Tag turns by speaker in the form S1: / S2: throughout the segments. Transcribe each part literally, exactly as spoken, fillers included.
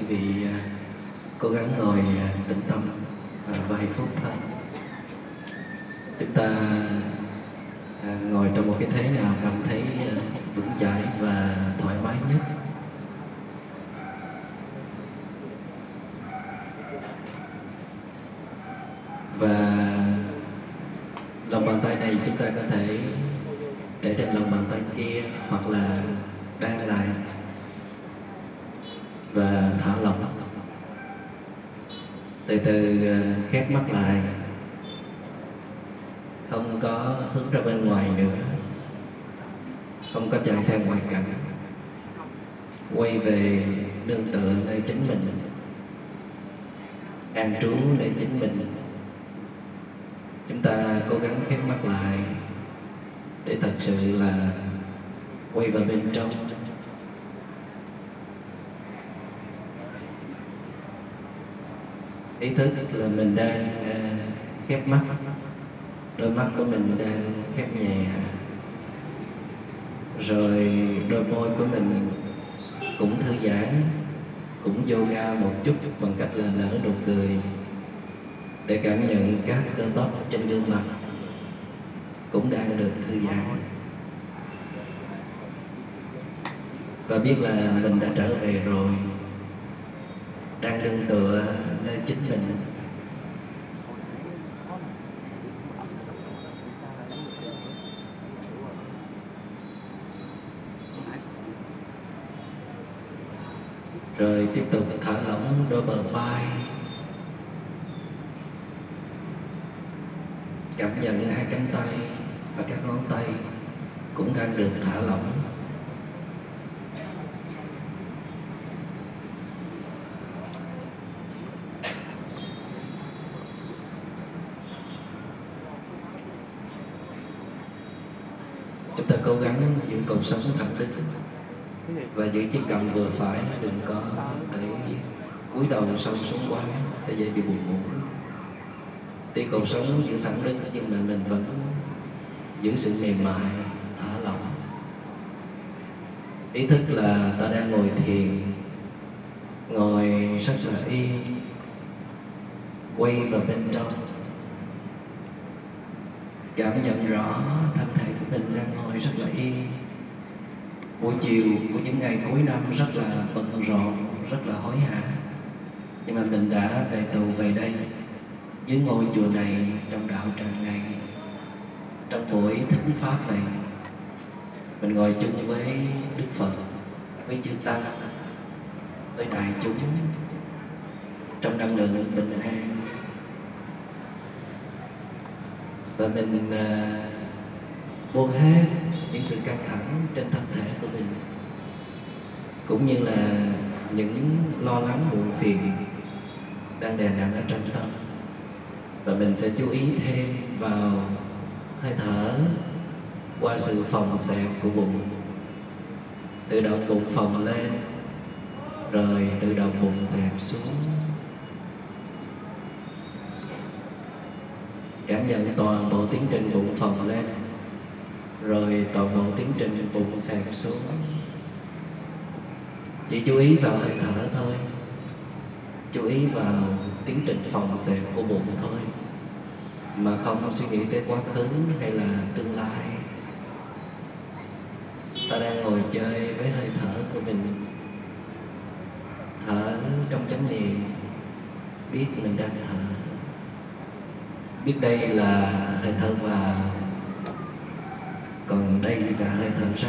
S1: vị à, cố gắng ngồi à, tĩnh tâm à, vài phút thôi. Chúng ta à, ngồi trong một cái thế nào cảm thấy à, vững chãi và thoải mái nhất. Và lòng bàn tay này chúng ta có thể để trên lòng bàn tay kia hoặc là đan lại và thả lỏng. Từ từ khép mắt lại, không có hướng ra bên ngoài nữa, không có chạy theo ngoại cảnh, quay về nương tựa nơi chính mình, an trú nơi chính mình. Chúng ta cố gắng khép mắt lại để thật sự là quay vào bên trong. Ý thức là mình đang khép mắt, đôi mắt của mình đang khép nhẹ, rồi đôi môi của mình cũng thư giãn, cũng yoga một chút bằng cách là nở nụ cười để cảm nhận các cơ bắp trên gương mặt cũng đang được thư giãn, và biết là mình đã trở về rồi, đang nương tựa nơi chính mình. Rồi tiếp tục thả lỏng đôi bờ vai, cảm nhận hai cánh tay và các ngón tay cũng đang được thả lỏng. Chúng ta cố gắng giữ cột sống thẳng đứng và giữ chiếc cằm vừa phải, đừng có để cúi đầu sâu xuống quá sẽ dễ bị buồn ngủ. Tuy cột sống giữ thẳng đứng nhưng mà mình vẫn giữ sự mềm mại, thả lỏng. Ý thức là ta đang ngồi thiền, ngồi rất là yên, quay vào bên trong, cảm nhận rõ thân thể của mình đang ngồi rất là yên. Buổi chiều của những ngày cuối năm rất là bận rộn, rất là hối hả, nhưng mà mình đã về tù về đây dưới ngôi chùa này trong đạo tràng này, trong buổi thính pháp này, mình ngồi chung với Đức Phật, với chư Tăng, với đại chúng trong năng lượng bình an, và mình uh, buông hết những sự căng thẳng trên thân thể của mình, cũng như là những lo lắng muộn phiền đang đè nặng ở trong tâm. Và mình sẽ chú ý thêm vào hơi thở qua sự phồng xẹp của bụng, tự động bụng phồng lên rồi tự động bụng xẹp xuống. Cảm nhận toàn bộ tiến trình bụng phồng lên rồi toàn bộ tiến trình bụng xẹp xuống. Chỉ chú ý vào hơi thở thôi, chú ý vào tiến trình phồng xẹp của bụng thôi, mà không suy nghĩ tới quá khứ hay là tương lai. Ta đang ngồi chơi với hơi thở của mình, thở trong chánh niệm, biết mình đang thở, biết đây là hơi thở vào, còn đây là hơi thở ra.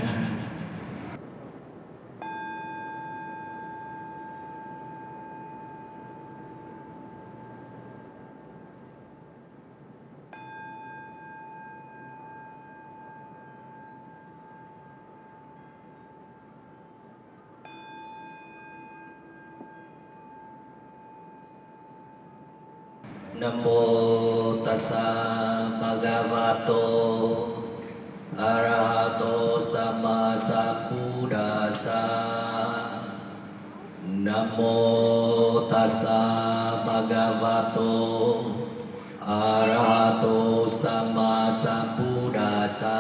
S1: Nam mô tassa bhagavato arahato sama sambuddhassa. Nam mô tassa bhagavato arahato sama sambuddhassa.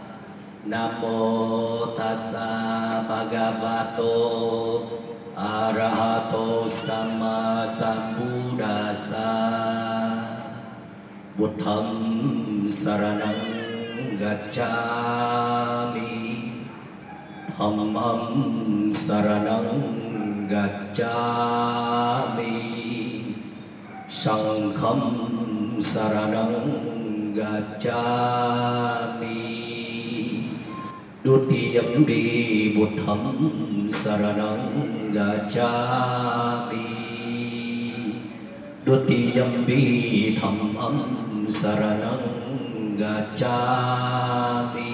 S1: Nam mô tassa bhagavato arahato Arahato Sama Sambuddhassa Buddham Saranang Gacchami Dhammam Saranang Gacchami Sangham Saranang Gacchami Dutiyampi Buddham Saranang Gacchami Dutiyampi Dhammam Saranang Gacchami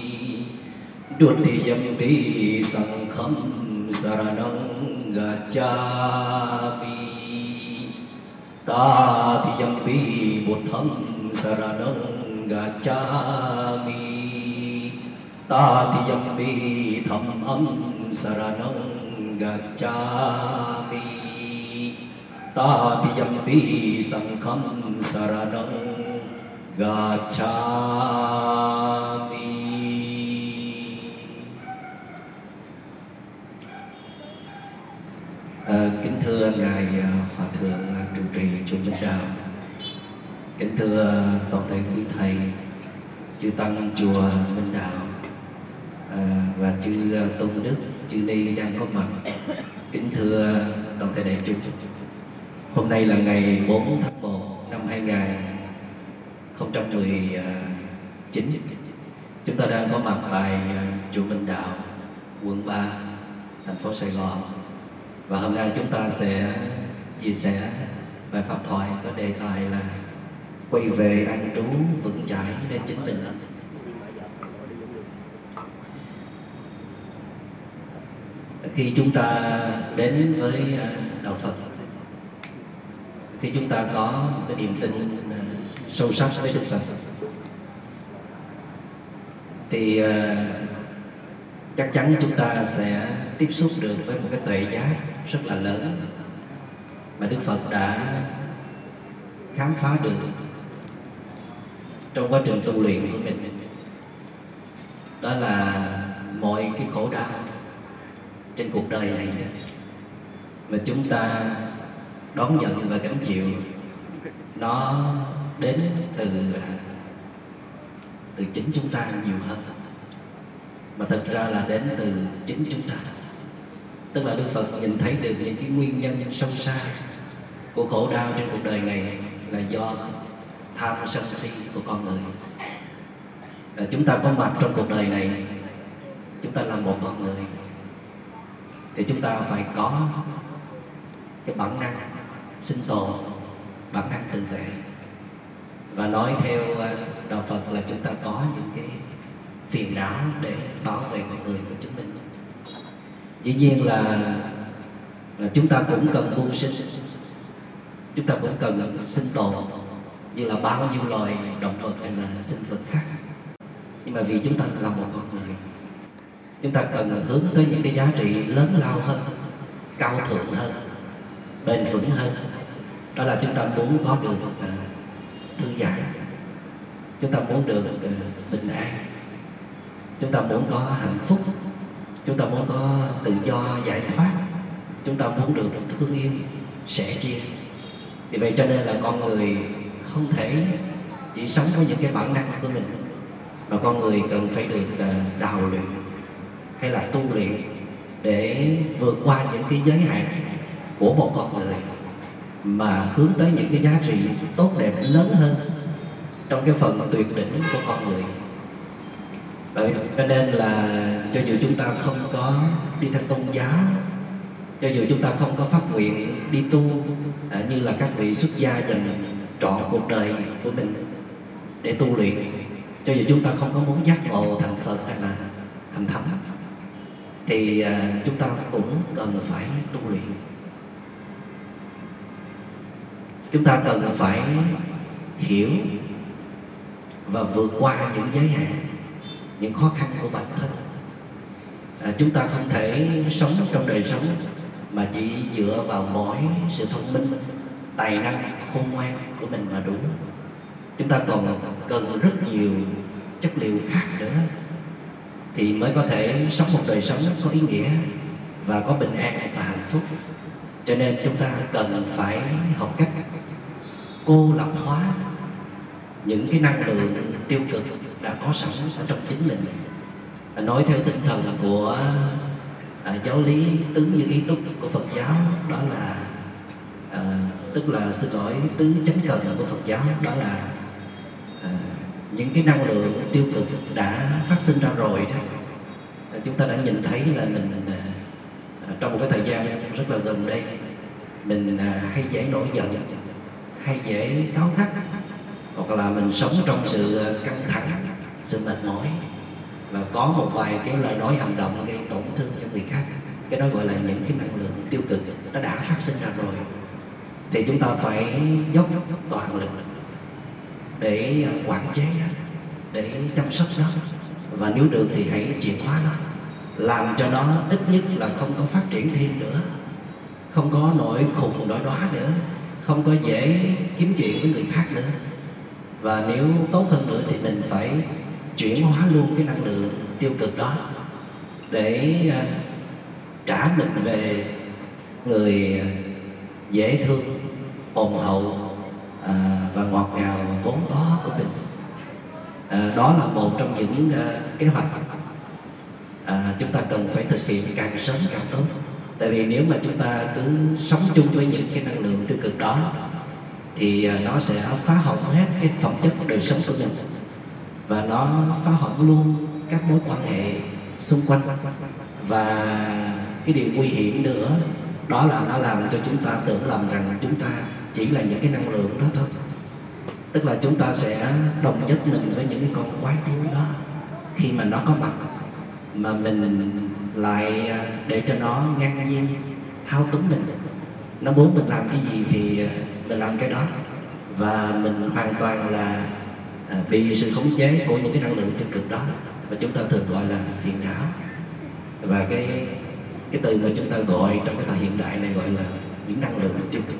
S1: Dutiyampi Sangham Saranang Gacchami Tatiyampi Buddham Saranang Gacchami Tatiyampi Dhammam Saranang Gacchami Tatiyampi Sangham Saranang Gacchami. À, kính thưa ngài Hòa thượng trụ trì chùa Minh Đạo, kính thưa toàn thể quý thầy, chư tăng chùa Minh Đạo, à, và chư tôn đức, chư ni đang có mặt, kính thưa toàn thể đại chúng. Hôm nay là ngày bốn tháng một năm hai nghìn không trăm mười chín. Chúng ta đang có mặt tại chùa Minh Đạo, quận ba, thành phố Sài Gòn. Và hôm nay chúng ta sẽ chia sẻ bài pháp thoại có đề tài là quay về an trú vững chãi nên chính mình. Khi chúng ta đến với đạo Phật, khi chúng ta có cái niềm tin sâu sắc với Đức Phật, thì chắc chắn chúng ta sẽ tiếp xúc được với một cái tuệ giác rất là lớn mà Đức Phật đã khám phá được trong quá trình tu luyện của mình. Đó là mọi cái khổ đau trên cuộc đời này đó, mà chúng ta đón nhận và gánh chịu, nó đến từ từ chính chúng ta nhiều hơn, mà thực ra là đến từ chính chúng ta. Tức là Đức Phật nhìn thấy được những cái nguyên nhân sâu xa của khổ đau trên cuộc đời này là do tham sân si của con người. Là chúng ta có mặt trong cuộc đời này, chúng ta là một con người, thì chúng ta phải có cái bản năng sinh tồn, bản năng tự vệ. Và nói theo đạo Phật là chúng ta có những cái phiền não để bảo vệ con người của chúng mình. Dĩ nhiên là, là chúng ta cũng cần mưu sinh, chúng ta cũng cần sinh tồn như là bao nhiêu loài động vật hay là sinh vật khác. Nhưng mà vì chúng ta là một con người, chúng ta cần hướng tới những cái giá trị lớn lao hơn, cao thượng hơn, bền vững hơn. Đó là chúng ta muốn có được uh, thư giãn, chúng ta muốn được uh, bình an, chúng ta muốn có hạnh phúc, chúng ta muốn có tự do giải thoát, chúng ta muốn được thương yêu, sẻ chia. Vì vậy cho nên là con người không thể chỉ sống với những cái bản năng của mình, mà con người cần phải được uh, đào luyện hay là tu luyện để vượt qua những cái giới hạn của một con người, mà hướng tới những cái giá trị tốt đẹp lớn hơn trong cái phần tuyệt đỉnh của con người. Bởi cho nên là cho dù chúng ta không có đi theo tôn giáo, cho dù chúng ta không có phát nguyện đi tu à, như là các vị xuất gia dành trọn cuộc đời của mình để tu luyện, cho dù chúng ta không có muốn giác ngộ thành Phật hay là thành Thánh, thì à, chúng ta cũng cần phải tu luyện. Chúng ta cần phải hiểu và vượt qua những giới hạn, những khó khăn của bản thân. À, chúng ta không thể sống trong đời sống mà chỉ dựa vào mỗi sự thông minh, tài năng, khôn ngoan của mình mà đủ. Chúng ta còn cần rất nhiều chất liệu khác nữa thì mới có thể sống một đời sống có ý nghĩa, và có bình an và hạnh phúc. Cho nên chúng ta cần phải học cách cô lập hóa những cái năng lượng tiêu cực đã có sẵn ở trong chính mình. Nói theo tinh thần của à, giáo lý tứ như ý túc của Phật giáo, đó là à, tức là xin lỗi tứ chánh cần của Phật giáo, đó là à, những cái năng lượng tiêu cực đã phát sinh ra rồi đó. À, chúng ta đã nhìn thấy là mình à, trong một cái thời gian rất là gần đây, mình à, hay dễ nổi giận, hay dễ cáu gắt, hoặc là mình sống trong sự căng thẳng, sự mệt mỏi, và có một vài cái lời nói hành động gây tổn thương cho người khác. Cái đó gọi là những cái năng lượng tiêu cực nó đã phát sinh ra rồi. Thì chúng ta phải dốc toàn lực để quản chế nó, để chăm sóc nó, và nếu được thì hãy chuyển hóa nó, làm cho nó ít nhất là không có phát triển thêm nữa, không có nổi khùng nổi đóa nữa, không có dễ kiếm chuyện với người khác nữa. Và nếu tốt hơn nữa thì mình phải chuyển hóa luôn cái năng lượng tiêu cực đó để uh, trả mình về người dễ thương, ôn hậu uh, và ngọt ngào vốn có của mình. Uh, đó là một trong những uh, kế hoạch uh, chúng ta cần phải thực hiện càng sớm càng tốt. Tại vì nếu mà chúng ta cứ sống chung với những cái năng lượng tiêu cực đó thì nó sẽ phá hỏng hết cái phẩm chất của đời sống của mình, và nó phá hỏng luôn các mối quan hệ xung quanh. Và cái điều nguy hiểm nữa đó là nó làm cho chúng ta tưởng lầm rằng chúng ta chỉ là những cái năng lượng đó thôi. Tức là chúng ta sẽ đồng nhất mình với những cái con quái thú đó khi mà nó có mặt, mà mình lại để cho nó ngang nhiên thao túng mình. Nó muốn mình làm cái gì thì mình làm cái đó, và mình hoàn toàn là bị sự khống chế của những cái năng lượng tiêu cực đó, và chúng ta thường gọi là phiền não. Và cái cái từ mà chúng ta gọi trong cái thời hiện đại này gọi là những năng lượng tiêu cực.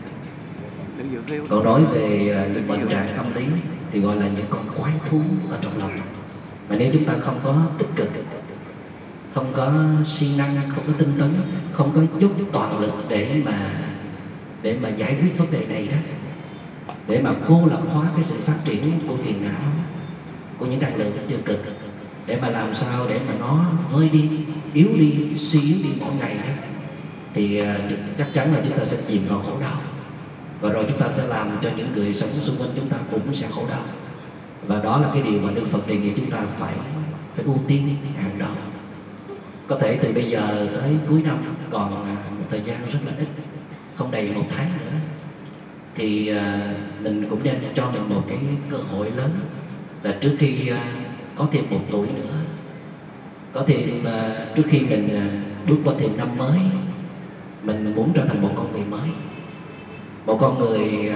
S1: Còn nói về những bệnh trạng tâm lý thì gọi là những con quái thú ở trong lòng. Mà nếu chúng ta không có tích cực, không có siêng năng, không có tinh tấn, không có chút toàn lực để mà để mà giải quyết vấn đề này đó, để mà cô lập hóa cái sự phát triển của phiền não, của những năng lượng tiêu cực, để mà làm sao để mà nó vơi đi, yếu đi, suy yếu đi mỗi ngày đó, thì chắc chắn là chúng ta sẽ chìm vào khổ đau, và rồi chúng ta sẽ làm cho những người sống xung quanh chúng ta cũng sẽ khổ đau. Và đó là cái điều mà Đức Phật đề nghị chúng ta phải phải ưu tiên hàng đầu. Có thể từ bây giờ tới cuối năm còn một thời gian rất là ít, không đầy một tháng nữa, thì mình cũng nên cho mình một cái cơ hội lớn là trước khi có thêm một tuổi nữa, có thêm trước khi mình bước qua thêm năm mới, mình muốn trở thành một con người mới, một con người.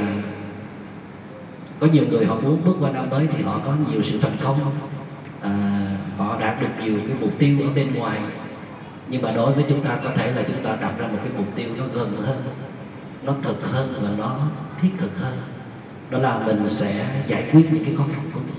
S1: Có nhiều người họ muốn bước qua năm mới thì họ có nhiều sự thành công, à, họ đạt được nhiều cái mục tiêu ở bên ngoài. Nhưng mà đối với chúng ta có thể là chúng ta đặt ra một cái mục tiêu nó gần hơn, nó thực hơn và nó thiết thực hơn. Đó là mình sẽ giải quyết những cái khó khăn của mình,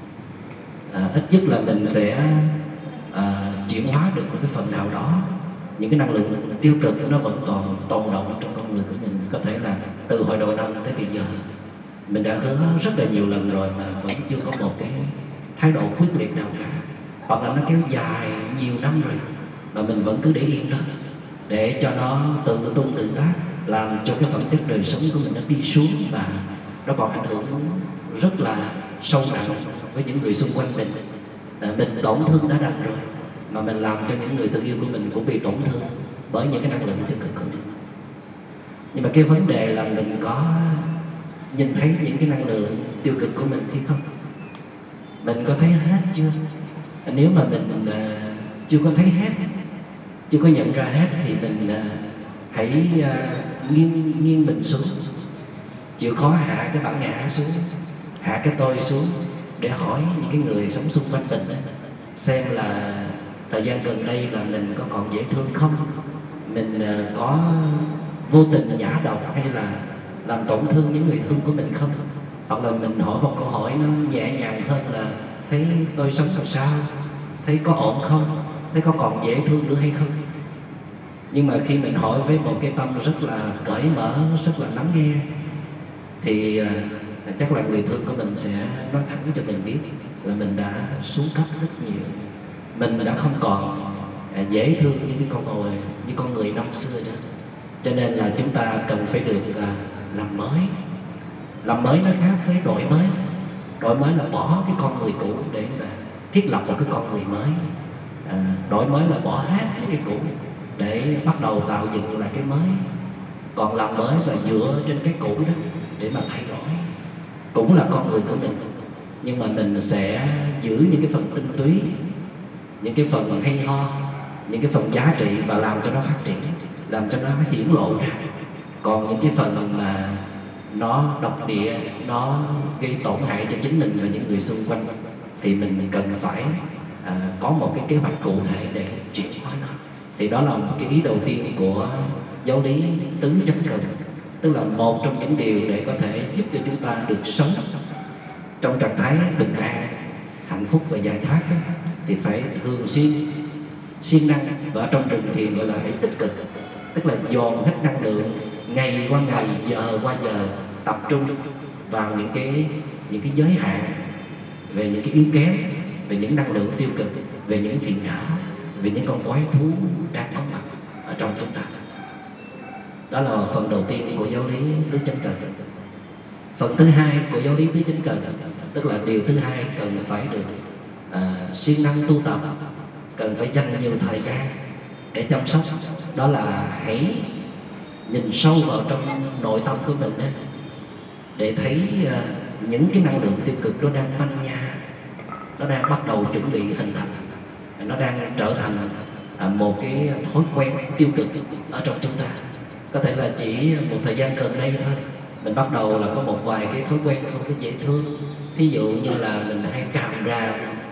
S1: à, ít nhất là mình sẽ à, chuyển hóa được một cái phần nào đó những cái năng lượng tiêu cực nó vẫn còn tồn động trong con người của mình. Có thể là từ hồi đầu năm tới bây giờ mình đã hứa rất là nhiều lần rồi mà vẫn chưa có một cái thái độ quyết liệt nào cả, hoặc là nó kéo dài nhiều năm rồi mà mình vẫn cứ để yên đó, để cho nó tự tung tự tác, làm cho cái phẩm chất đời sống của mình nó đi xuống, và nó còn ảnh hưởng rất là sâu nặng với những người xung quanh mình. À, mình tổn thương đã đành rồi mà mình làm cho những người thân yêu của mình cũng bị tổn thương bởi những cái năng lượng tiêu cực của mình. Nhưng mà cái vấn đề là mình có nhìn thấy những cái năng lượng tiêu cực của mình hay không? Mình có thấy hết chưa? Nếu mà mình uh, chưa có thấy hết, chưa có nhận ra hết, thì mình uh, hãy uh, nghiêng, nghiêng mình xuống, chịu khó hạ cái bản ngã xuống, hạ cái tôi xuống, để hỏi những cái người sống xung quanh mình đó, xem là thời gian gần đây là mình có còn dễ thương không? Mình uh, có vô tình nhã độc hay là làm tổn thương những người thương của mình không? Hoặc là mình hỏi một câu hỏi nó nhẹ nhàng hơn là thấy tôi sống làm sao, thấy có ổn không, thấy có còn dễ thương nữa hay không? Nhưng mà khi mình hỏi với một cái tâm rất là cởi mở, rất là lắng nghe, thì à, chắc là người thương của mình sẽ nói thẳng cho mình biết là mình đã xuống cấp rất nhiều. Mình đã không còn à, dễ thương như cái con người, như con người năm xưa nữa. Cho nên là chúng ta cần phải được à, làm mới. Làm mới nó khác với đổi mới. Đổi mới là bỏ cái con người cũ để mà thiết lập một cái con người mới. À, đổi mới là bỏ hết những cái cũ để bắt đầu tạo dựng lại cái mới. Còn làm mới là dựa trên cái cũ đó để mà thay đổi. Cũng là con người của mình, nhưng mà mình sẽ giữ những cái phần tinh túy, những cái phần hay ho, những cái phần giá trị và làm cho nó phát triển, làm cho nó hiển lộ ra. Còn những cái phần mà nó độc địa, nó gây tổn hại cho chính mình và những người xung quanh thì mình cần phải à, có một cái kế hoạch cụ thể để chuyển hóa nó. Thì đó là một cái ý đầu tiên của giáo lý tứ chánh cần, tức là một trong những điều để có thể giúp cho chúng ta được sống trong trạng thái bình an, hạnh phúc và giải thoát đó, thì phải thường xuyên siêng năng, và ở trong rừng thì gọi là hãy tích cực, tức là dồn hết năng lượng ngày qua ngày, giờ qua giờ, tập trung vào những cái những cái giới hạn về những cái yếu kém, về những năng lượng tiêu cực, về những phiền não, về những con quái thú đang có mặt ở trong chúng ta. Đó là phần đầu tiên của giáo lý tứ chánh cần. Phần thứ hai của giáo lý tứ chánh cần, tức là điều thứ hai cần phải được à, siêng năng tu tập, cần phải dành nhiều thời gian để chăm sóc. Đó là hãy nhìn sâu vào trong nội tâm của mình ấy, để thấy à, những cái năng lượng tiêu cực nó đang manh nha, nó đang bắt đầu chuẩn bị hình thành, nó đang trở thành à, một cái thói quen tiêu cực ở trong chúng ta. Có thể là chỉ một thời gian gần đây thôi, mình bắt đầu là có một vài cái thói quen không có dễ thương. Thí dụ như là mình hay càm ràm,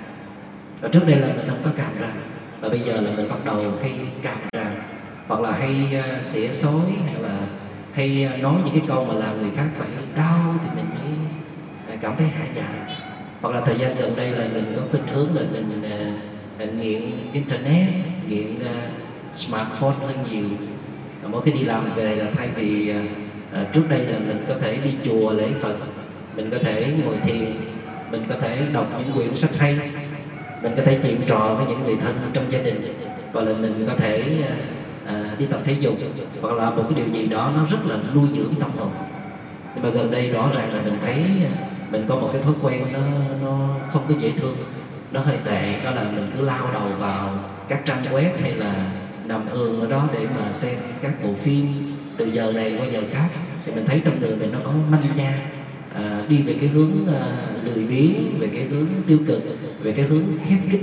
S1: và trước đây là mình không có càm ràm, và bây giờ là mình bắt đầu hay càm ràm, hoặc là hay uh, xỉa xói, hay là hay uh, nói những cái câu mà làm người khác phải đau thì mình mới uh, cảm thấy hạ dạ. Hoặc là thời gian gần đây là mình có khuynh hướng là mình uh, uh, nghiện internet, nghiện uh, smartphone hơn nhiều. Mỗi khi đi làm về là thay vì uh, trước đây là mình có thể đi chùa lễ Phật, mình có thể ngồi thiền, mình có thể đọc những quyển sách hay, mình có thể chuyện trò với những người thân trong gia đình, hoặc là mình có thể uh, uh, đi tập thể dục, hoặc là một cái điều gì đó nó rất là nuôi dưỡng tâm hồn. Nhưng mà gần đây rõ ràng là mình thấy mình có một cái thói quen nó, nó không có dễ thương, nó hơi tệ. Đó là mình cứ lao đầu vào các trang web hay là nằm ườn ở đó để mà xem các bộ phim từ giờ này qua giờ khác. Thì mình thấy trong người mình nó có manh nha, à, đi về cái hướng à, lười biếng, về cái hướng tiêu cực, về cái hướng khép kín.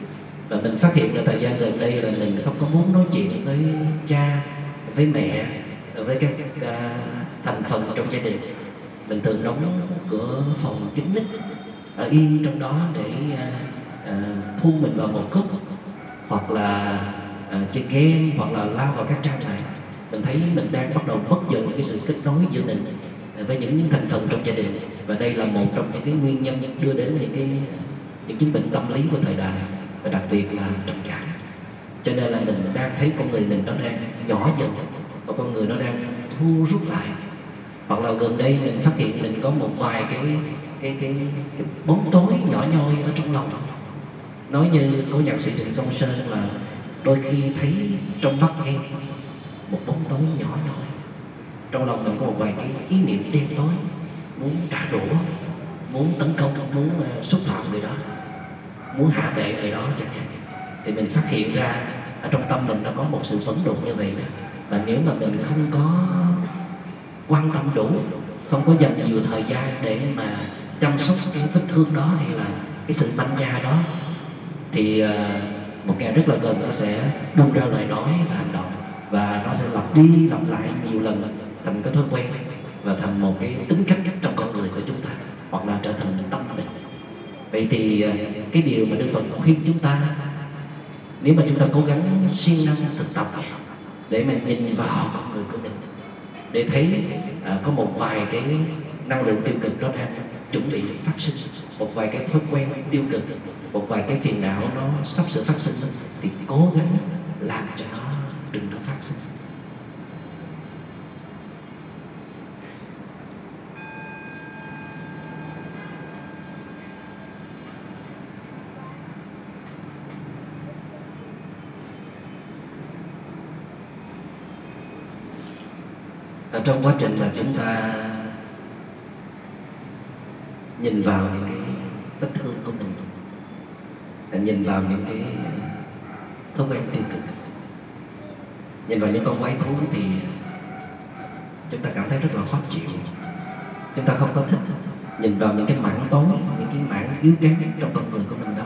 S1: Và mình phát hiện là thời gian gần đây là mình không có muốn nói chuyện với cha, với mẹ, với các à, thành phần trong gia đình. Mình thường đóng cửa phòng kín mít, ở yên trong đó để à, à, thu mình vào một góc, hoặc là à, chơi game, hoặc là lao vào các trang này. Mình thấy mình đang bắt đầu mất dần những cái sự kết nối giữa mình với những, những thành phần trong gia đình, và đây là một trong những cái nguyên nhân đưa đến những cái những chứng bệnh tâm lý của thời đại, và đặc biệt là trầm cảm. Cho nên là mình đang thấy con người mình nó đang nhỏ dần, và con người nó đang thu rút lại. Hoặc là gần đây mình phát hiện mình có một vài cái cái cái, cái bóng tối nhỏ nhoi ở trong lòng. Nói như cố nhạc sĩ Trịnh Công Sơn là đôi khi thấy trong mắt em một bóng tối nhỏ nhoi. Trong lòng mình có một vài cái ý niệm đen tối, muốn trả đũa, muốn tấn công, muốn uh, xúc phạm người đó, muốn hạ bệ người đó chẳng hạn. Thì mình phát hiện ra ở trong tâm mình nó có một sự phẫn nộ như vậy đó. Và nếu mà mình không có quan tâm đủ, không có dành nhiều thời gian để mà chăm sóc cái vết thương đó hay là cái sự manh nha đó, thì uh, một ngày rất là gần nó sẽ bung ra lời nói và hành động, và nó sẽ lặp đi lặp lại nhiều lần thành cái thói quen, và thành một cái tính cách trong con người của chúng ta, hoặc là trở thành tâm bệnh. Vậy thì uh, cái điều mà Đức Phật khuyên chúng ta, nếu mà chúng ta cố gắng siêng năng thực tập để mình nhìn vào con người của mình, để thấy à, có một vài cái năng lượng tiêu cực đó đang chuẩn bị phát sinh, một vài cái thói quen tiêu cực, một vài cái phiền não nó sắp sửa phát sinh, thì cố gắng làm cho nó đừng có phát sinh. Ở trong quá trình mà chúng ta nhìn vào những cái vết thương của mình, nhìn vào những cái thói quen tiêu cực, nhìn vào những con quái thú, thì chúng ta cảm thấy rất là khó chịu. Chúng ta không có thích nhìn vào những cái mảng tối, những cái mảng yếu kém trong con người của mình đâu.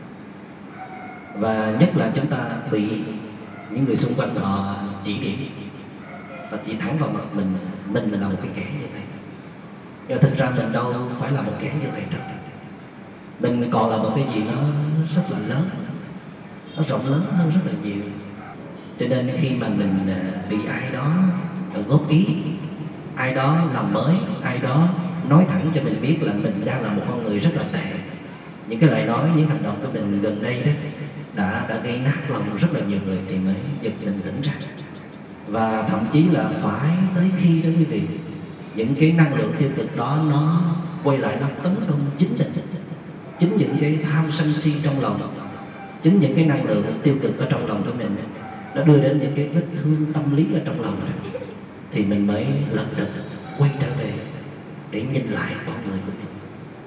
S1: Và nhất là chúng ta bị những người xung quanh họ chỉ điểm, và chỉ thẳng vào mặt mình, mình là một cái kẻ như vậy. Nhưng thực ra mình đâu phải là một kẻ như vậy đâu. Mình còn là một cái gì nó rất là lớn, nó rộng lớn hơn rất là nhiều. Cho nên khi mà mình bị ai đó góp ý, ai đó làm mới, ai đó nói thẳng cho mình biết là mình đang là một con người rất là tệ, những cái lời nói, những hành động của mình gần đây đó đã đã gây nát lòng rất là nhiều người, thì mới giật mình tỉnh ra. Và thậm chí là phải tới khi đó quý vị, những cái năng lượng tiêu cực đó nó quay lại, nó tấn công chính mình, chính những cái tham sân si trong lòng, chính những cái năng lượng tiêu cực ở trong lòng của mình, nó đưa đến những cái vết thương tâm lý ở trong lòng đó. Thì mình mới lật đật quay trở về để nhìn lại con người của mình.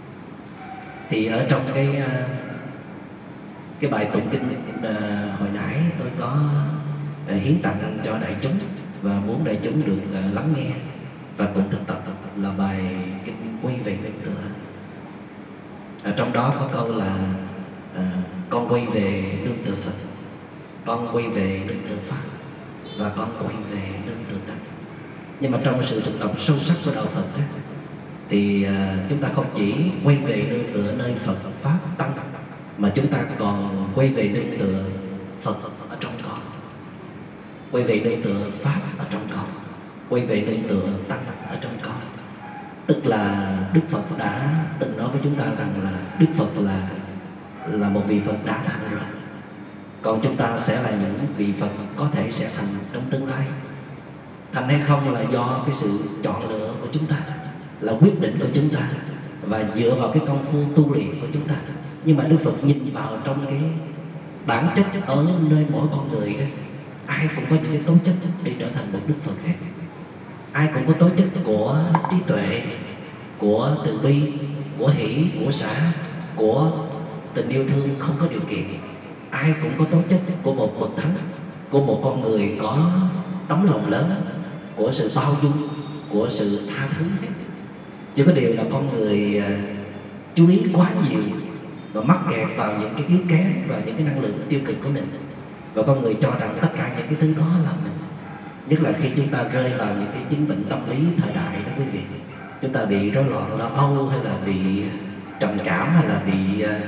S1: Thì ở trong cái cái bài tụng kinh hồi nãy tôi có hiến tặng cho đại chúng, và muốn đại chúng được lắng nghe và cùng thực tập, là bài kinh Quay Về Nương Tựa. Ở trong đó có câu là à, con quay về nương tựa Phật, con quay về nương tựa Pháp, và con quay về nương tựa Tăng. Nhưng mà trong sự thực tập sâu sắc của đạo Phật đó, thì à, chúng ta không chỉ quay về nương tựa nơi Phật, Pháp, Tăng, mà chúng ta còn quay về nương tựa Phật ở trong con, quay về nương tựa Pháp ở trong con, quay về nương tựa Tăng ở trong con. Tức là Đức Phật đã từng nói với chúng ta rằng là Đức Phật là là một vị Phật đã thành rồi, còn chúng ta sẽ là những vị Phật có thể sẽ thành trong tương lai. Thành hay không là do cái sự chọn lựa của chúng ta, là quyết định của chúng ta, và dựa vào cái công phu tu luyện của chúng ta. Nhưng mà Đức Phật nhìn vào trong cái bản chất ở nơi mỗi con người đó, ai cũng có những cái tố chất để trở thành một Đức Phật hết. Ai cũng có tố chất của trí tuệ, của từ bi, của hỷ, của xả, của tình yêu thương không có điều kiện. Ai cũng có tố chất của một bậc thánh, của một con người có tấm lòng lớn, của sự bao dung, của sự tha thứ hết. Chỉ có điều là con người uh, chú ý quá nhiều và mắc kẹt vào những cái yếu kém và những cái năng lượng tiêu cực của mình, và con người cho rằng tất cả những cái thứ đó là mình. Nhất là khi chúng ta rơi vào những cái chứng bệnh tâm lý thời đại đó quý vị, chúng ta bị rối loạn lo âu, hay là bị trầm cảm, hay là bị uh,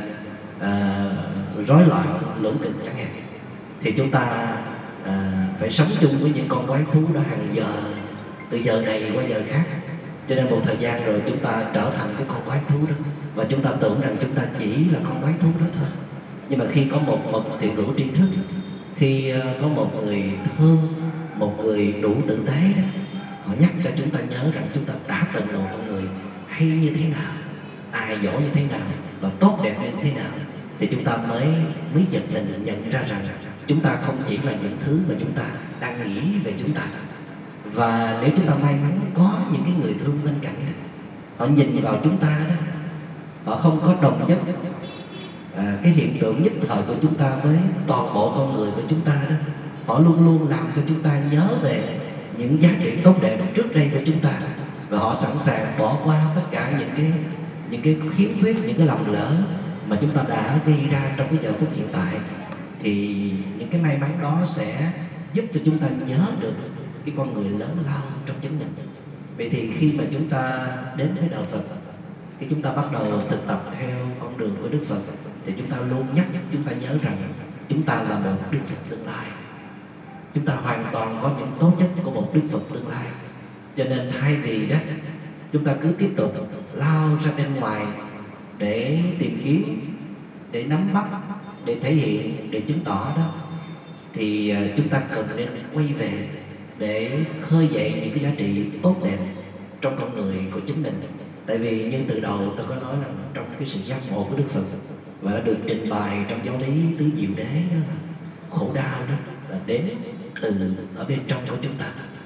S1: uh, rối loạn lưỡng cực chẳng hạn, thì chúng ta uh, phải sống chung với những con quái thú đó hàng giờ, từ giờ này qua giờ khác. Cho nên một thời gian rồi chúng ta trở thành cái con quái thú đó, và chúng ta tưởng rằng chúng ta chỉ là con quái thú đó thôi. Nhưng mà khi có một bậc thiện hữu tri thức, khi uh, có một người thương, một người đủ tử tế đó, họ nhắc cho chúng ta nhớ rằng chúng ta đã từng là một con người hay như thế nào, tài giỏi như thế nào, và tốt đẹp như thế nào, thì chúng ta mới mới giật mình nhận ra rằng chúng ta không chỉ là những thứ mà chúng ta đang nghĩ về chúng ta. Và nếu chúng ta may mắn có những cái người thương bên cạnh đó, họ nhìn vào chúng ta đó, họ không có đồng nhất à, cái hiện tượng nhất thời của chúng ta với toàn bộ con người của chúng ta đó. Họ luôn luôn làm cho chúng ta nhớ về những giá trị tốt đẹp trước đây của chúng ta, và họ sẵn sàng bỏ qua tất cả những cái những cái khiếm khuyết, những cái lầm lỡ mà chúng ta đã gây ra trong cái giờ phút hiện tại. Thì những cái may mắn đó sẽ giúp cho chúng ta nhớ được cái con người lớn lao trong chính mình. Vậy thì khi mà chúng ta đến với đạo Phật, khi chúng ta bắt đầu thực tập theo con đường của Đức Phật, thì chúng ta luôn nhắc chúng ta nhớ rằng chúng ta là một Đức Phật tương lai. Chúng ta hoàn toàn có những tố chất của một Đức Phật tương lai. Cho nên thay vì đó chúng ta cứ tiếp tục lao ra bên ngoài để tìm kiếm, để nắm bắt, để thể hiện, để chứng tỏ đó, thì chúng ta cần nên quay về để khơi dậy những cái giá trị tốt đẹp trong con người của chính mình. Tại vì như từ đầu tôi có nói rằng trong cái sự giác ngộ của Đức Phật, và đã được trình bày trong giáo lý tứ diệu đế đó, là khổ đau đó là đến từ ở bên trong của chúng ta,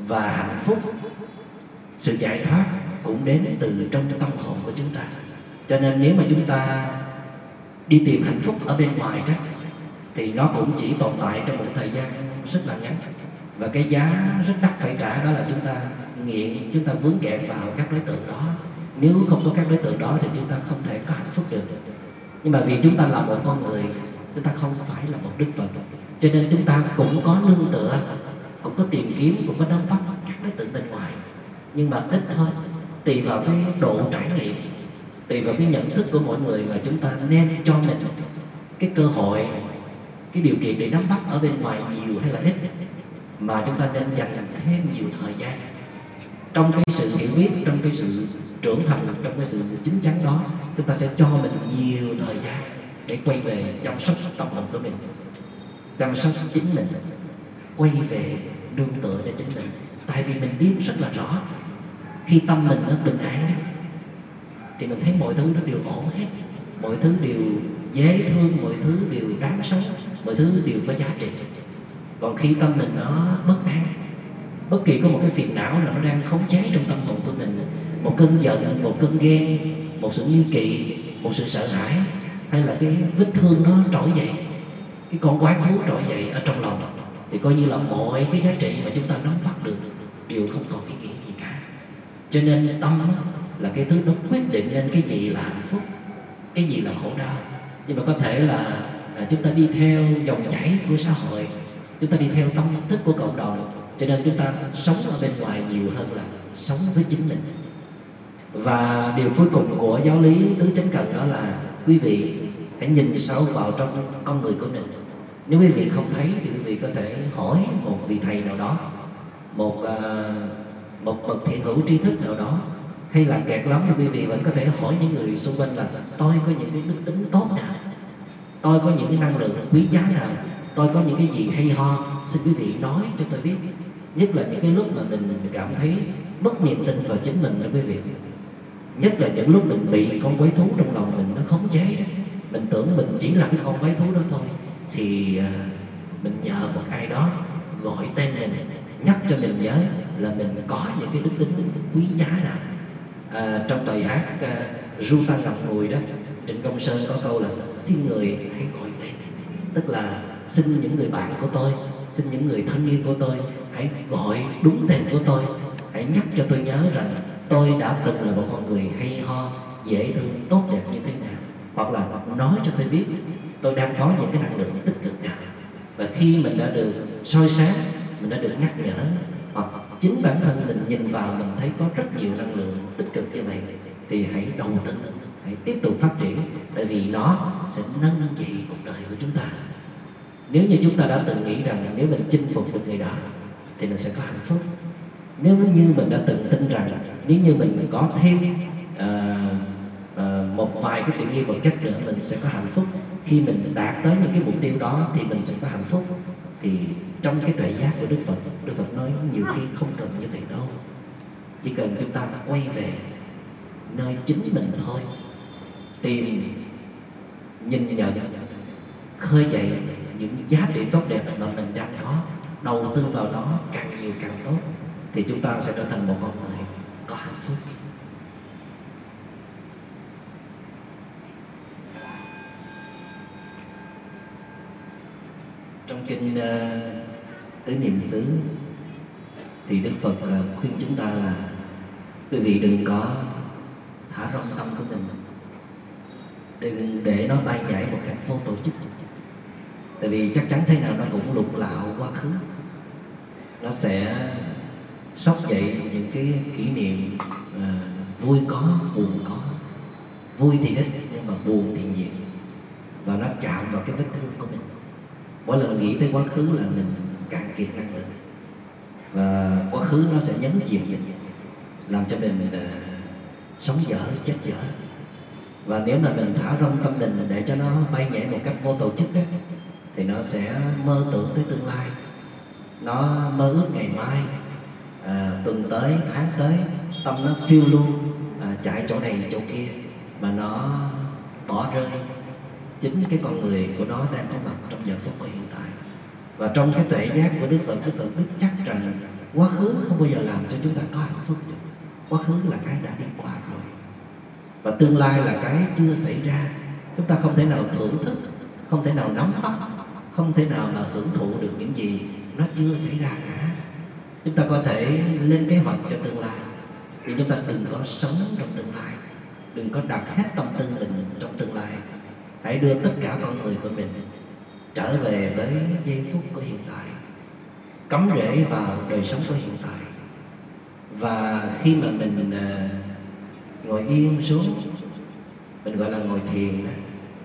S1: và hạnh phúc, sự giải thoát cũng đến từ trong tâm hồn của chúng ta. Cho nên nếu mà chúng ta đi tìm hạnh phúc ở bên ngoài đó thì nó cũng chỉ tồn tại trong một thời gian rất là ngắn, và cái giá rất đắt phải trả đó là chúng ta nghiện, chúng ta vướng kẹt vào các đối tượng đó. Nếu không có các đối tượng đó thì chúng ta không thể có hạnh phúc được. Nhưng mà vì chúng ta là một con người, chúng ta không phải là một Đức Phật, cho nên chúng ta cũng có nương tựa, cũng có tìm kiếm, cũng có đón bắt các đối tượng bên ngoài, nhưng mà ít thôi, tùy vào cái độ trải nghiệm, tùy vào cái nhận thức của mỗi người mà chúng ta nên cho mình cái cơ hội, cái điều kiện để nắm bắt ở bên ngoài nhiều hay là ít, mà chúng ta nên dành thêm nhiều thời gian trong cái sự hiểu biết, trong cái sự trưởng thành, trong cái sự chín chắn đó. Chúng ta sẽ cho mình nhiều thời gian để quay về chăm sóc tâm hồn của mình, chăm sóc chính mình, quay về nương tựa để chính mình. Tại vì mình biết rất là rõ, khi tâm mình nó bình an đó, thì mình thấy mọi thứ nó đều ổn hết, mọi thứ đều dễ thương, mọi thứ đều đáng sống, mọi thứ đều có giá trị. Còn khi tâm mình nó bất an, bất kỳ có một cái phiền não nào nó đang khống chế trong tâm hồn của mình, một cơn giận, một cơn ghen, một sự nghi kỵ, một sự sợ hãi, hay là cái vết thương nó trỗi dậy, cái con quái thú trỗi dậy ở trong lòng, thì coi như là mọi cái giá trị mà chúng ta nắm bắt được đều không còn ý nghĩa gì cả. Cho nên tâm là cái thứ nó quyết định nên cái gì là hạnh phúc, cái gì là khổ đau. Nhưng mà có thể là à, chúng ta đi theo dòng chảy của xã hội, chúng ta đi theo tâm thức của cộng đồng, cho nên chúng ta sống ở bên ngoài nhiều hơn là sống với chính mình. Và điều cuối cùng của giáo lý tứ chánh cần đó là quý vị hãy nhìn sâu vào trong con người của mình. Nếu quý vị không thấy thì quý vị có thể hỏi một vị thầy nào đó, một uh, một bậc thiện hữu tri thức nào đó, hay là kẹt lắm thì quý vị vẫn có thể hỏi những người xung quanh là tôi có những cái đức tính tốt nào, tôi có những cái năng lượng quý giá nào, tôi có những cái gì hay ho, xin quý vị nói cho tôi biết. Nhất là những cái lúc mà mình cảm thấy mất niềm tin vào chính mình đó quý vị, nhất là những lúc mình bị con quái thú trong lòng mình nó khống chế đó, mình tưởng mình chỉ là cái con quái thú đó thôi, thì uh, mình nhờ một ai đó gọi tên mình, nhắc cho mình nhớ là mình có những cái đức tính quý giá nào. À, trong bài hát uh, Ru Ta Ngậm Ngùi đó, Trịnh Công Sơn có câu là xin người hãy gọi tên, tức là xin những người bạn của tôi, xin những người thân yêu của tôi hãy gọi đúng tên của tôi, hãy nhắc cho tôi nhớ rằng tôi đã từng là một con người hay ho, dễ thương, tốt đẹp như thế nào, hoặc là nói cho tôi biết tôi đang có những cái năng lượng tích cực nào. Và khi mình đã được soi sáng, mình đã được nhắc nhở, hoặc chính bản thân mình nhìn vào mình thấy có rất nhiều năng lượng tích cực như vậy, thì hãy đầu tư, hãy tiếp tục phát triển, tại vì nó sẽ nâng dậy cuộc đời của chúng ta. Nếu như chúng ta đã từng nghĩ rằng nếu mình chinh phục được người đó thì mình sẽ có hạnh phúc, nếu như mình đã từng tin rằng nếu như mình có thêm à, à, một vài cái tiện nghi vật chất nữa mình sẽ có hạnh phúc, khi mình đạt tới những cái mục tiêu đó thì mình sẽ có hạnh phúc, thì trong cái tuệ giác của Đức Phật, Đức Phật nói nhiều khi không cần như vậy đâu, chỉ cần chúng ta quay về nơi chính mình thôi, tìm, nhìn nhận, khơi dậy những giá trị tốt đẹp mà mình đang có, đầu tư vào đó càng nhiều càng tốt, thì chúng ta sẽ trở thành một con người có hạnh phúc. Trong kinh uh, Tứ Niệm xứ thì Đức Phật uh, khuyên chúng ta là quý vị đừng có thả rong tâm của mình, đừng để nó bay nhảy một cách vô tổ chức, tại vì chắc chắn thế nào nó cũng lục lạo quá khứ, nó sẽ sốc dậy những cái kỷ niệm à, vui có, buồn có. Vui thì ít nhưng mà buồn thì nhiều, và nó chạm vào cái vết thương của mình. Mỗi lần nghĩ tới quá khứ là mình cạn kiệt năng lượng, và quá khứ nó sẽ nhấn chìm mình, làm cho mình à, sống dở, chết dở. Và nếu mà mình thả rong tâm mình để cho nó bay nhảy một cách vô tổ chức ấy, thì nó sẽ mơ tưởng tới tương lai, nó mơ ước ngày mai, à, tuần tới, tháng tới, tâm nó phiêu lưu, à, chạy chỗ này chỗ kia, mà nó bỏ rơi chính cái con người của nó đang có mặt trong giờ phút của hiện tại. Và trong cái tuệ giác của Đức Phật, Đức Phật biết chắc rằng Quá khứ không bao giờ làm cho chúng ta có hạnh phúc được. Quá khứ là cái đã đi qua rồi, và tương lai là cái chưa xảy ra. Chúng ta không thể nào thưởng thức, không thể nào nắm bắt, không thể nào mà hưởng thụ được những gì nó chưa xảy ra cả. Chúng ta có thể lên kế hoạch cho tương lai, nhưng chúng ta đừng có sống trong tương lai, đừng có đặt hết tâm tư mình trong tương lai. Hãy đưa tất cả con người của mình trở về với giây phút của hiện tại, cắm rễ vào đời sống của hiện tại. Và khi mà mình à, ngồi yên xuống, mình gọi là ngồi thiền đó,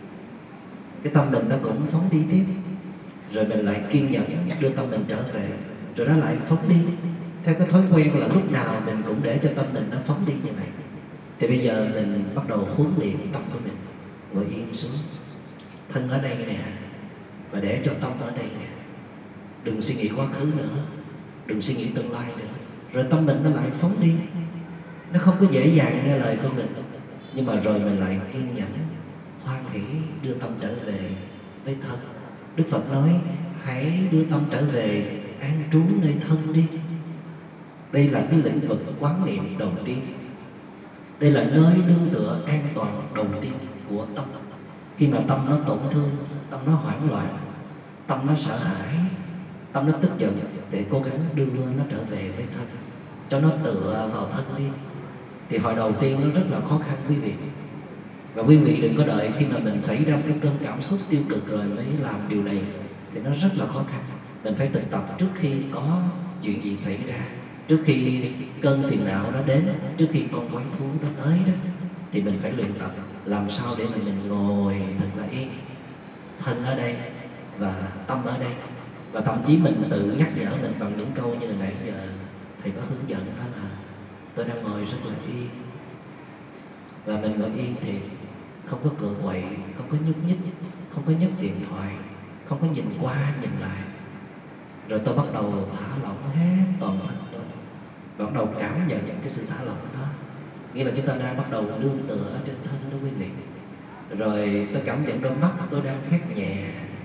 S1: cái tâm mình nó cũng phóng đi tiếp, rồi mình lại kiên nhẫn đưa tâm mình trở về, rồi nó lại phóng đi theo cái thói quen là lúc nào mình cũng để cho tâm mình nó phóng đi như vậy. Thì bây giờ mình bắt đầu huấn luyện tâm của mình ngồi yên xuống, thân ở đây nè, và để cho tâm ở đây nè. Đừng suy nghĩ quá khứ nữa, đừng suy nghĩ tương lai nữa, rồi tâm mình nó lại phóng đi. Nó không có dễ dàng nghe lời của mình, nhưng mà rồi mình lại kiên nhẫn, hoan hỷ đưa tâm trở về với thân. Đức Phật nói hãy đưa tâm trở về an trú nơi thân đi. Đây là cái lĩnh vực quán niệm đầu tiên. Đây là nơi nương tựa an toàn đầu tiên của tâm. Khi mà tâm nó tổn thương, tâm nó hoảng loạn, tâm nó sợ hãi, tâm nó tức giận, để cố gắng đưa nó trở về với thân, cho nó tựa vào thân đi. Thì hồi đầu tiên nó rất là khó khăn quý vị. Và quý vị đừng có đợi khi mà mình xảy ra cái cơn cảm xúc tiêu cực rồi mới làm điều này, thì nó rất là khó khăn. Mình phải thực tập trước khi có chuyện gì xảy ra, trước khi cơn phiền não nó đến, trước khi con quái thú nó tới đó, thì mình phải luyện tập làm sao để mà mình ngồi thật là yên, thân ở đây và tâm ở đây. Và thậm chí mình tự nhắc nhở mình bằng những câu như nãy giờ thầy có hướng dẫn, đó là tôi đang ngồi rất là yên, và mình ngồi yên thì không có cựa quậy, không có nhúc nhích, không có nhấc điện thoại, không có nhìn qua nhìn lại. Rồi tôi bắt đầu thả lỏng hết toàn thân tôi, bắt đầu cảm nhận cái sự thả lỏng đó. Nghĩa là chúng ta đang bắt đầu nương tựa ở trên thân đó quý vị. Rồi tôi cảm nhận đôi mắt tôi đang khép nhẹ,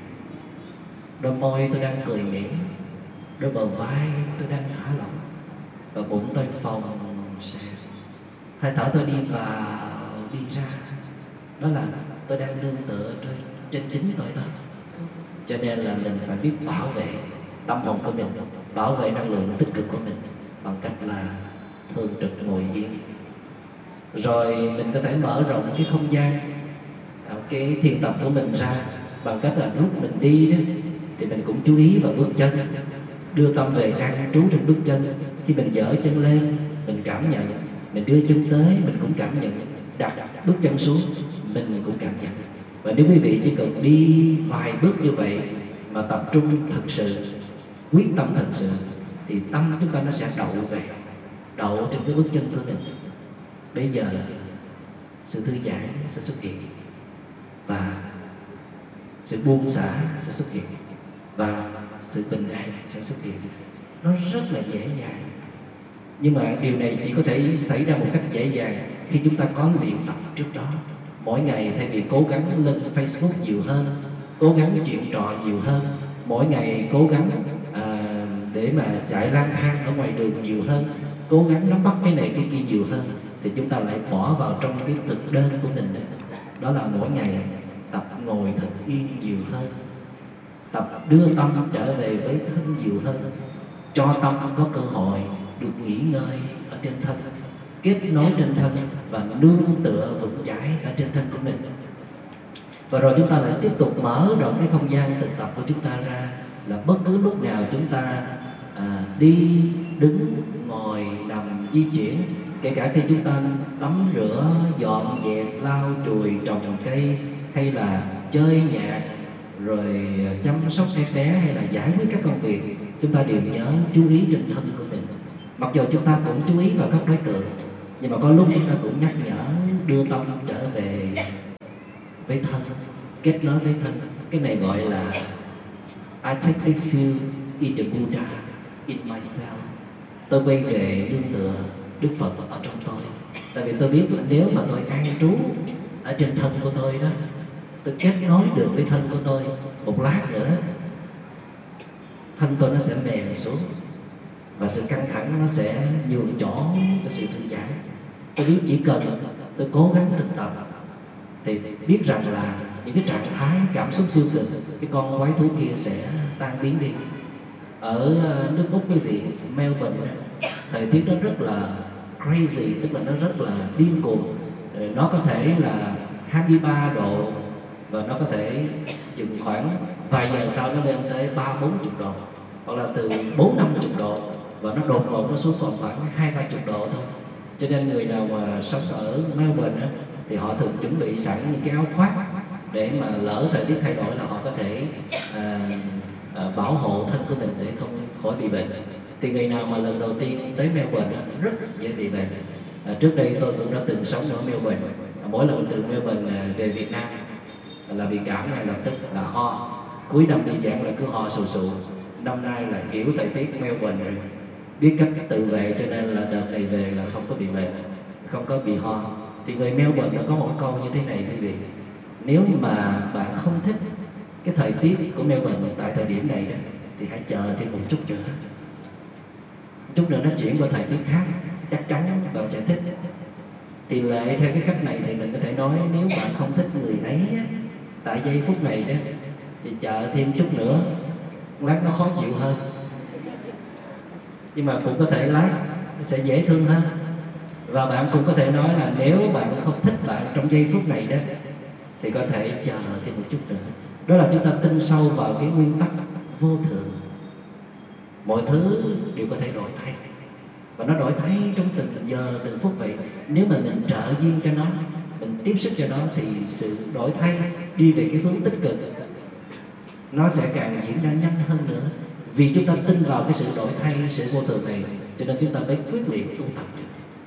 S1: đôi môi tôi đang cười mỉm, đôi bờ vai tôi đang thả lỏng, và bụng tôi phồng ra. Hơi thở tôi đi vào đi ra, đó là tôi đang nương tựa trên, trên chính tôi đó. Cho nên là mình phải biết bảo vệ tâm hồn của mình, bảo vệ năng lượng tích cực của mình bằng cách là thường trực ngồi yên. Rồi mình có thể mở rộng cái không gian, cái thiền tập của mình ra bằng cách là lúc mình đi đó thì mình cũng chú ý vào bước chân, đưa tâm về an trú trên bước chân. Khi mình dở chân lên, mình cảm nhận, mình đưa chân tới, mình cũng cảm nhận, đặt bước chân xuống, mình cũng cảm nhận. Và nếu quý vị chỉ cần đi vài bước như vậy mà tập trung thật sự, quyết tâm thật sự, thì tâm chúng ta nó sẽ đậu về, đậu trên cái bước chân của mình. Bây giờ sự thư giãn sẽ xuất hiện, và sự buông xả sẽ xuất hiện, và sự bình an sẽ xuất hiện. Nó rất là dễ dàng. Nhưng mà điều này chỉ có thể xảy ra một cách dễ dàng khi chúng ta có luyện tập trước đó. Mỗi ngày thay vì cố gắng lên Facebook nhiều hơn, cố gắng chuyện trò nhiều hơn, mỗi ngày cố gắng à, để mà chạy lang thang ở ngoài đường nhiều hơn, cố gắng nắm bắt cái này cái kia nhiều hơn, thì chúng ta lại bỏ vào trong cái thực đơn của mình đó. Đó là mỗi ngày tập ngồi thật yên nhiều hơn, tập đưa tâm trở về với thân nhiều hơn, cho tâm có cơ hội được nghỉ ngơi ở trên thân, kết nối trên thân và nương tựa vững chãi ở trên thân của mình. Và rồi chúng ta lại tiếp tục mở rộng cái không gian thực tập của chúng ta ra, là bất cứ lúc nào chúng ta à, đi, đứng, ngồi, nằm, di chuyển, kể cả khi chúng ta tắm rửa, dọn dẹp, lau chùi, trồng cây, hay là chơi nhạc, rồi chăm sóc em bé, hay là giải quyết các công việc, chúng ta đều nhớ chú ý trên thân của mình. Mặc dù chúng ta cũng chú ý vào các đối tượng, nhưng mà có lúc chúng ta cũng nhắc nhở đưa tâm trở về với thân, kết nối với thân. Cái này gọi là I take refuge in the Buddha, in myself. Tôi quay về nương tựa Đức Phật ở trong tôi. Tại vì tôi biết là nếu mà tôi an trú ở trên thân của tôi đó, tôi kết nối được với thân của tôi, một lát nữa thân tôi nó sẽ mềm xuống, và sự căng thẳng nó sẽ nhường chỗ cho sự thư giãn. Tôi biết chỉ cần tôi cố gắng thực tập thì biết rằng là những cái trạng thái cảm xúc tiêu cực, cái con quái thú kia sẽ tan biến đi. Ở nước Úc quý vị, Melbourne, thời tiết nó rất là crazy, tức là nó rất là điên cuồng. Nó có thể là hai mươi ba độ và nó có thể chừng khoảng vài giờ sau nó lên tới ba bốn chục độ, hoặc là từ bốn năm chục độ, và nó đột ngột nó xuống còn khoảng hai ba chục độ thôi. Cho nên người nào mà sống ở Melbourne á, thì họ thường chuẩn bị sẵn những cái áo khoác để mà lỡ thời tiết thay đổi là họ có thể à, à, bảo hộ thân của mình để không khỏi bị bệnh. Thì người nào mà lần đầu tiên tới Melbourne á, rất dễ bị bệnh. À, trước đây tôi cũng đã từng sống ở Melbourne. À, mỗi lần từ Melbourne về Việt Nam là bị cảm ngay lập tức là ho. Cuối năm đi giảng là cứ ho sù sù. Năm nay là hiểu thời tiết Melbourne rồi, biết cách tự vệ, cho nên là đợt này về là không có bị bệnh, không có bị ho. Thì người Melbourne nó có một câu như thế này quý vị: nếu mà bạn không thích cái thời tiết của Melbourne tại thời điểm này đó, thì hãy chờ thêm một chút nữa. Chút nữa nó chuyển qua thời tiết khác, chắc chắn bạn sẽ thích. Thì lệ theo cái cách này thì mình có thể nói nếu bạn không thích người ấy tại giây phút này đó, thì chờ thêm chút nữa, lát nó khó chịu hơn, nhưng mà cũng có thể lát nó sẽ dễ thương hơn. Và bạn cũng có thể nói là nếu bạn không thích bạn trong giây phút này đó, thì có thể chờ thêm một chút nữa. Đó là chúng ta tin sâu vào cái nguyên tắc vô thường. Mọi thứ đều có thể đổi thay, và nó đổi thay trong từng giờ từng phút vậy. Nếu mà mình trợ duyên cho nó, mình tiếp sức cho nó, thì sự đổi thay đi về cái hướng tích cực nó sẽ càng diễn ra nhanh hơn nữa. Vì chúng ta tin vào cái sự đổi thay, sự vô thường này, cho nên chúng ta mới quyết liệt tu tập được.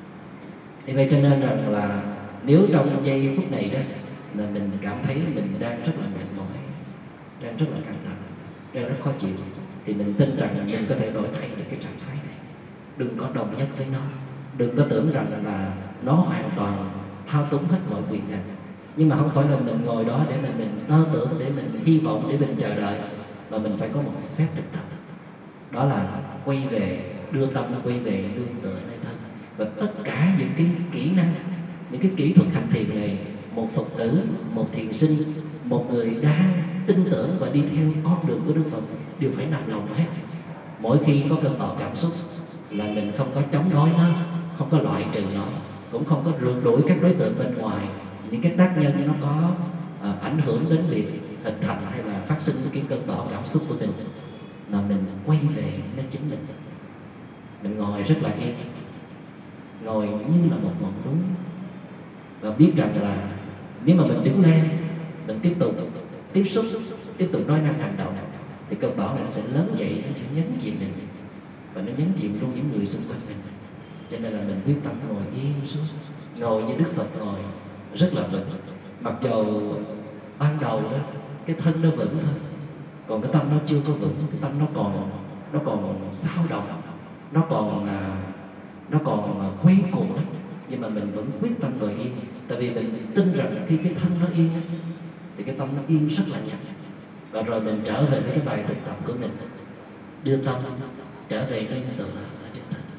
S1: Thì vậy cho nên rằng là nếu trong giây phút này đó là mình cảm thấy mình đang rất là mệt mỏi, đang rất là căng thẳng, đang rất khó chịu, thì mình tin rằng mình có thể đổi thay được cái trạng thái này. Đừng có đồng nhất với nó, đừng có tưởng rằng là nó hoàn toàn thao túng hết mọi quyền hành. Nhưng mà không phải là mình ngồi đó để mình mình tơ tưởng, để mình hy vọng, để mình chờ đợi, mà mình phải có một phép thực tập. Đó là quay về, đưa tâm nó quay về nương tựa nơi thân. Và tất cả những cái kỹ năng, những cái kỹ thuật hành thiền này, một Phật tử, một thiền sinh, một người đang tin tưởng và đi theo con đường của Đức Phật đều phải nằm lòng hết. Mỗi khi có cơn bão cảm xúc là mình không có chống đối nó, không có loại trừ nó, cũng không có rượt đuổi các đối tượng bên ngoài, những cái tác nhân nó có à, ảnh hưởng đến việc hình thành hay là phát sinh cái cơn bão cảm xúc của mình, mà mình quay về với chính mình. Mình ngồi rất là yên, ngồi như là một ngọn núi, và biết rằng là nếu mà mình đứng lên, mình tiếp tục tiếp xúc, tiếp tục nói năng hành động, thì cơn bão này nó sẽ lớn dậy, nó sẽ nhấn chìm mình, và nó nhấn chìm luôn những người xung quanh mình. Cho nên là mình quyết tâm ngồi yên xuống, ngồi như Đức Phật ngồi, rất là vững. Mặc dầu ban đầu đó cái thân nó vững thôi, còn cái tâm nó chưa có vững, cái tâm nó còn nó còn xao động, nó còn à, nó còn quay cuồng lắm. Nhưng mà mình vẫn quyết tâm ngồi yên, tại vì mình tin rằng khi cái thân nó yên thì cái tâm nó yên rất là nhanh. Và rồi mình trở về với cái bài thực tập của mình, đưa tâm trở về nương tựa ở trên thân,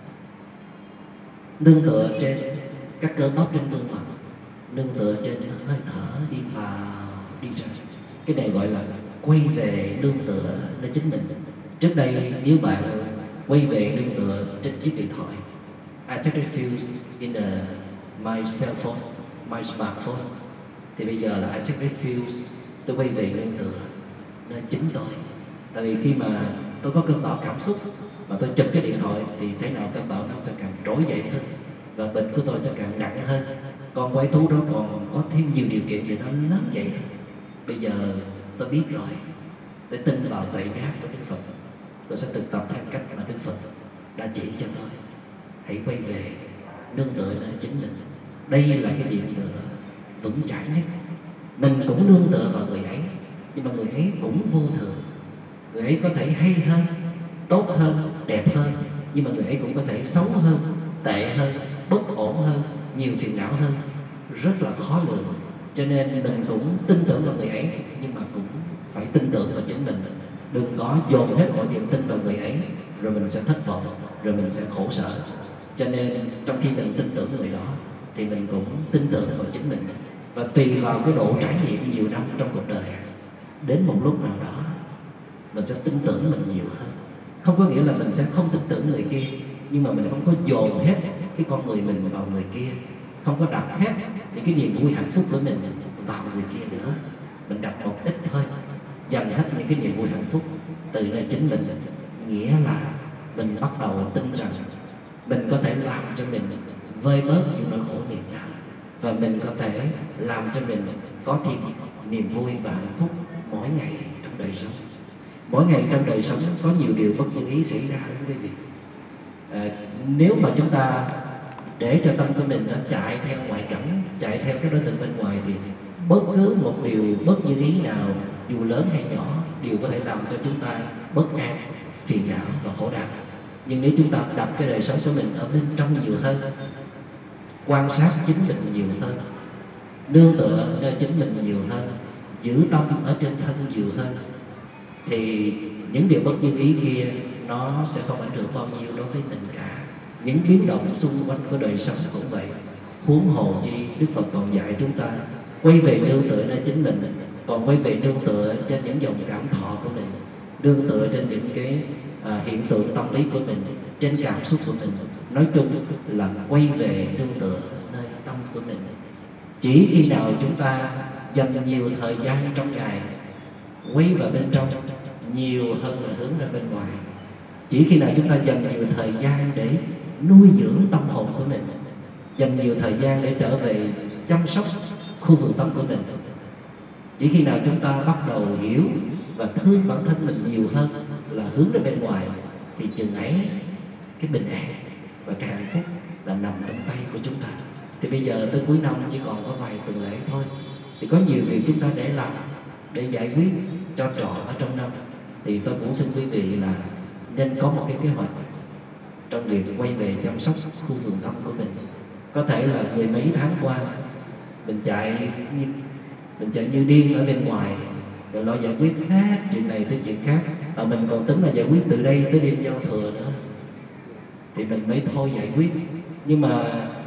S1: nương tựa trên các cơ bắp trên gương mặt, nương tựa trên hơi thở đi vào đi ra. Cái này gọi là quay về nương tựa nơi chính mình. Trước đây nếu bạn quay về nương tựa trên chiếc điện thoại, I take refuge in the, my cell phone, my smartphone, thì bây giờ là I take refuge, tôi quay về nương tựa nơi chính tôi. Tại vì khi mà tôi có cơn bão cảm xúc mà tôi chụp cái điện thoại, thì thế nào cơn bão nó sẽ càng trỗi dậy hơn, và bệnh của tôi sẽ càng nặng hơn. Con quái thú đó còn có thêm nhiều điều kiện để nó lớn dậy hơn. Bây giờ tôi biết rồi, tôi tin vào tuệ giác của Đức Phật, tôi sẽ thực tập theo cách mà Đức Phật đã chỉ cho tôi. Hãy quay về nương tựa nơi chính mình. Đây là cái điểm tựa vững chãi nhất. Mình cũng nương tựa vào người ấy, nhưng mà người ấy cũng vô thường. Người ấy có thể hay hơn, tốt hơn, đẹp hơn, nhưng mà người ấy cũng có thể xấu hơn, tệ hơn, bất ổn hơn, nhiều phiền não hơn, rất là khó lường. Cho nên mình cũng tin tưởng vào người ấy, nhưng mà cũng phải tin tưởng vào chính mình. Đừng có dồn hết mọi niềm tin vào người ấy, rồi mình sẽ thất vọng. rồi mình sẽ khổ sở. Cho nên trong khi mình tin tưởng người đó thì mình cũng tin tưởng vào chính mình. Và tùy vào cái độ trải nghiệm nhiều năm trong cuộc đời, đến một lúc nào đó mình sẽ tin tưởng mình nhiều hơn. Không có nghĩa là mình sẽ không tin tưởng người kia, nhưng mà mình không có dồn hết cái con người mình vào người kia, không có đặt hết những cái niềm vui hạnh phúc của mình vào người kia nữa. Mình đặt một ít thôi, dành hết những cái niềm vui hạnh phúc từ nơi chính mình. Nghĩa là mình bắt đầu tin rằng mình có thể làm cho mình vơi bớt những nỗi khổ niềm đau, và mình có thể làm cho mình có thêm niềm vui và hạnh phúc mỗi ngày trong đời sống. Mỗi ngày trong đời sống có nhiều điều bất như ý xảy ra đó quý vị. À, nếu mà chúng ta để cho tâm của mình nó chạy theo ngoại cảnh, chạy theo các đối tượng bên ngoài, thì bất cứ một điều bất như ý nào, dù lớn hay nhỏ, đều có thể làm cho chúng ta bất an, phiền não và khổ đau. Nhưng nếu chúng ta đặt cái đời sống của mình ở bên trong nhiều hơn, quan sát chính mình nhiều hơn, nương tựa nơi chính mình nhiều hơn, giữ tâm ở trên thân nhiều hơn, thì những điều bất như ý kia nó sẽ không ảnh hưởng bao nhiêu đối với mình cả. Những biến động xung quanh của đời sống cũng vậy. Huống hồ chi Đức Phật còn dạy chúng ta quay về nương tựa nơi chính mình, còn quay về nương tựa trên những dòng cảm thọ của mình, nương tựa trên những cái à, hiện tượng tâm lý của mình, trên cảm xúc của mình. Nói chung là quay về nương tựa nơi tâm của mình. Chỉ khi nào chúng ta dành nhiều thời gian trong ngày quay vào bên trong nhiều hơn là hướng ra bên ngoài, chỉ khi nào chúng ta dành nhiều thời gian để nuôi dưỡng tâm hồn của mình, dành nhiều thời gian để trở về chăm sóc khu vườn tâm của mình, chỉ khi nào chúng ta bắt đầu hiểu và thương bản thân mình nhiều hơn là hướng ra bên ngoài, thì chừng ấy cái bình an và cái hạnh phúc là nằm trong tay của chúng ta. Thì bây giờ tới cuối năm chỉ còn có vài tuần lễ thôi, thì có nhiều việc chúng ta để làm, để giải quyết cho trọn ở trong năm. Thì tôi cũng xin quý vị là nên có một cái kế hoạch trong việc quay về chăm sóc khu vườn tâm của mình. Có thể là mười mấy tháng qua mình chạy như, mình chạy như điên ở bên ngoài, rồi lo giải quyết hết chuyện này tới chuyện khác, và mình còn tính là giải quyết từ đây tới đêm giao thừa nữa, thì mình mới thôi giải quyết. Nhưng mà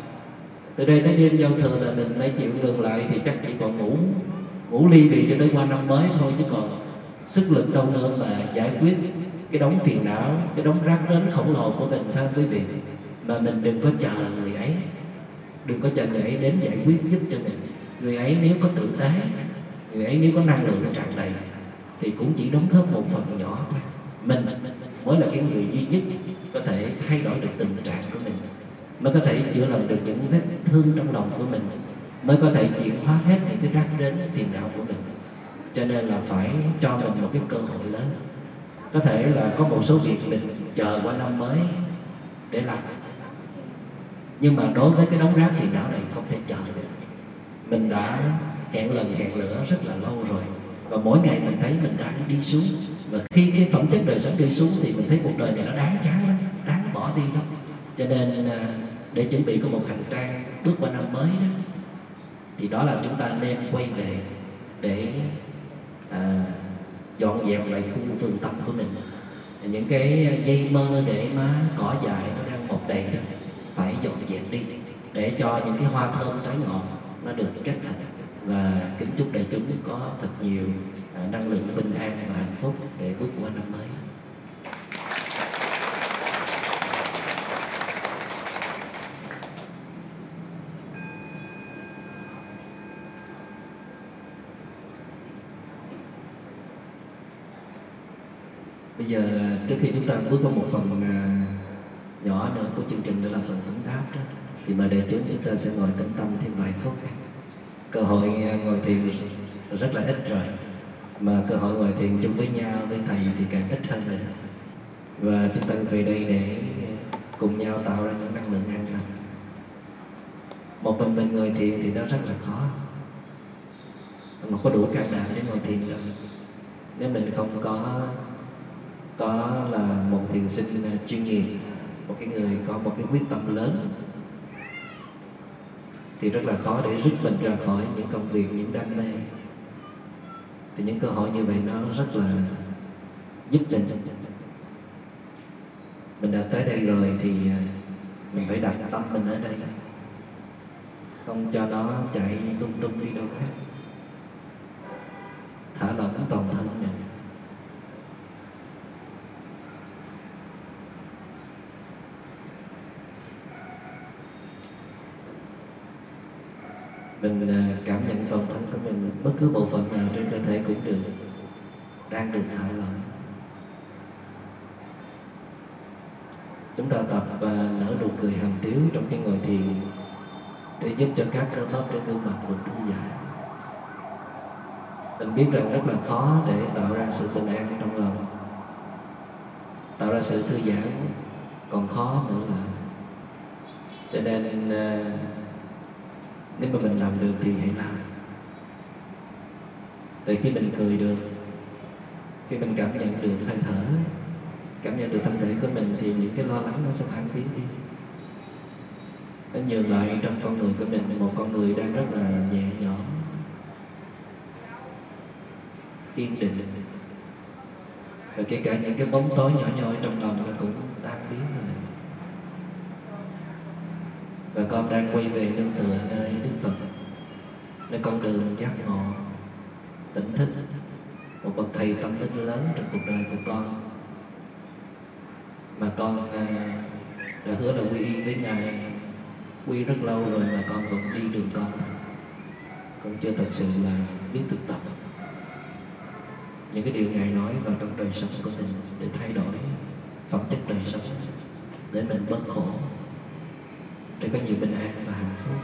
S1: từ đây tới đêm giao thừa là mình mới chịu ngừng lại, thì chắc chỉ còn ngủ ngủ ly bì cho tới qua năm mới thôi, chứ còn sức lực đâu nữa mà giải quyết cái đống phiền não, cái đống rác rến khổng lồ của mình, thưa quý vị. Mà mình đừng có chờ người ấy, đừng có chờ người ấy đến giải quyết giúp cho mình. Người ấy nếu có tử tế, người ấy nếu có năng lượng tràn đầy, thì cũng chỉ đóng góp một phần nhỏ thôi. Mình mới là cái người duy nhất có thể thay đổi được tình trạng của mình, mới có thể chữa lành được những vết thương trong lòng của mình, mới có thể chuyển hóa hết những cái rác rến phiền não của mình. Cho nên là phải cho mình một cái cơ hội lớn. Có thể là có một số việc mình chờ qua năm mới để làm, nhưng mà đối với cái đống rác phiền não này không thể chờ được. Mình đã hẹn lần hẹn lửa rất là lâu rồi, và mỗi ngày mình thấy mình đang đi xuống. Và khi cái phẩm chất đời sống đi xuống thì mình thấy cuộc đời này nó đáng chán lắm, đáng bỏ đi lắm. Cho nên để chuẩn bị có một hành trang bước qua năm mới đó, thì đó là chúng ta nên quay về để à, dọn dẹp lại khu vườn tâm của mình. Những cái dây mơ để má cỏ dại nó đang mọc đầy đó phải dọn dẹp đi, để cho những cái hoa thơm trái ngọt nó được kết thành. Và kính chúc đại chúng có thật nhiều à, năng lượng bình an và hạnh phúc để bước qua năm mới. Bây giờ trước khi chúng ta bước qua một phần à, nhỏ nữa của chương trình, đó là phần vấn đáp đó, thì mời đại chúng chúng ta sẽ ngồi tĩnh tâm thêm vài phút. Cơ hội ngồi thiền rất là ít rồi, mà cơ hội ngồi thiền chung với nhau, với thầy thì càng ít hơn nữa. Và chúng ta về đây để cùng nhau tạo ra những năng lượng an lành. Một mình mình ngồi thiền thì nó rất là khó, mà có đủ can đảm để ngồi thiền được. Nếu mình không có có là một thiền sinh chuyên nghiệp, một cái người có một cái quyết tâm lớn, thì rất là khó để rút mình ra khỏi những công việc, những đam mê. Thì những cơ hội như vậy nó rất là giúp mình mình đã tới đây rồi thì mình phải đặt tâm mình ở đây, không cho nó chạy lung tung đi đâu khác. Thả lỏng toàn thân mình. Mình cảm nhận toàn thân của mình, bất cứ bộ phận nào trên cơ thể cũng được, đang được thả lỏng. Chúng ta tập và nở nụ cười hàm tiếu trong khi ngồi thiền để giúp cho các cơ bắp trên gương mặt được thư giãn. Mình biết rằng rất là khó để tạo ra sự bình an trong lòng, tạo ra sự thư giãn còn khó nữa là. Cho nên nếu mà mình làm được thì hãy làm. Tại khi mình cười được, khi mình cảm nhận được hơi thở, cảm nhận được thân thể của mình thì những cái lo lắng nó sẽ tan biến đi. Nó nhường lại trong con người của mình một con người đang rất là nhẹ nhõm, yên định. Và kể cả những cái bóng tối nhỏ nhoi trong lòng nó cũng tan biến rồi. Và con đang quay về nương tựa nơi Đức Phật, nơi con đường giác ngộ, tỉnh thức, một bậc thầy tâm linh lớn trong cuộc đời của con, mà con đã hứa là quy y với Ngài, quy rất lâu rồi mà con vẫn đi đường con. Con chưa thật sự là biết thực tập những cái điều Ngài nói vào trong đời sống của mình để thay đổi phẩm chất đời sống, để mình bớt khổ, để có nhiều bình an và hạnh phúc.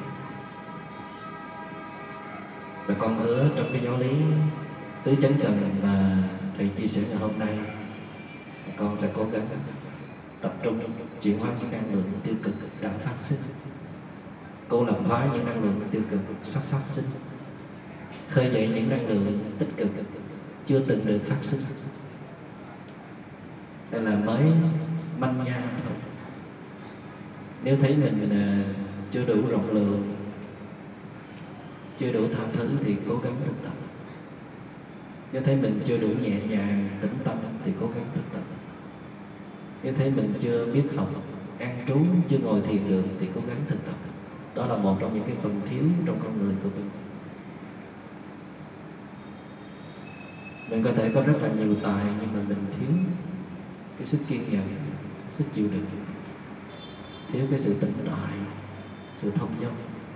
S1: Và con hứa trong cái giáo lý tứ chánh cần mà thầy chia sẻ ngày hôm nay, con sẽ cố gắng tập trung chuyển hóa những năng lượng tiêu cực đã phát sinh, cô lập hóa những năng lượng tiêu cực sắp phát sinh, khơi dậy những năng lượng tích cực chưa từng được phát sinh. Đây là mới manh nha thôi. Nếu thấy mình chưa đủ rộng lượng, chưa đủ tha thứ thì cố gắng thực tập. Nếu thấy mình chưa đủ nhẹ nhàng, tĩnh tâm thì cố gắng thực tập. Nếu thấy mình chưa biết học, an trú, chưa ngồi thiền được thì cố gắng thực tập. Đó là một trong những cái phần thiếu trong con người của mình. Mình có thể có rất là nhiều tài nhưng mà mình thiếu cái sức kiên nhẫn, sức chịu đựng, thiếu cái sự tĩnh tại, sự thông dong.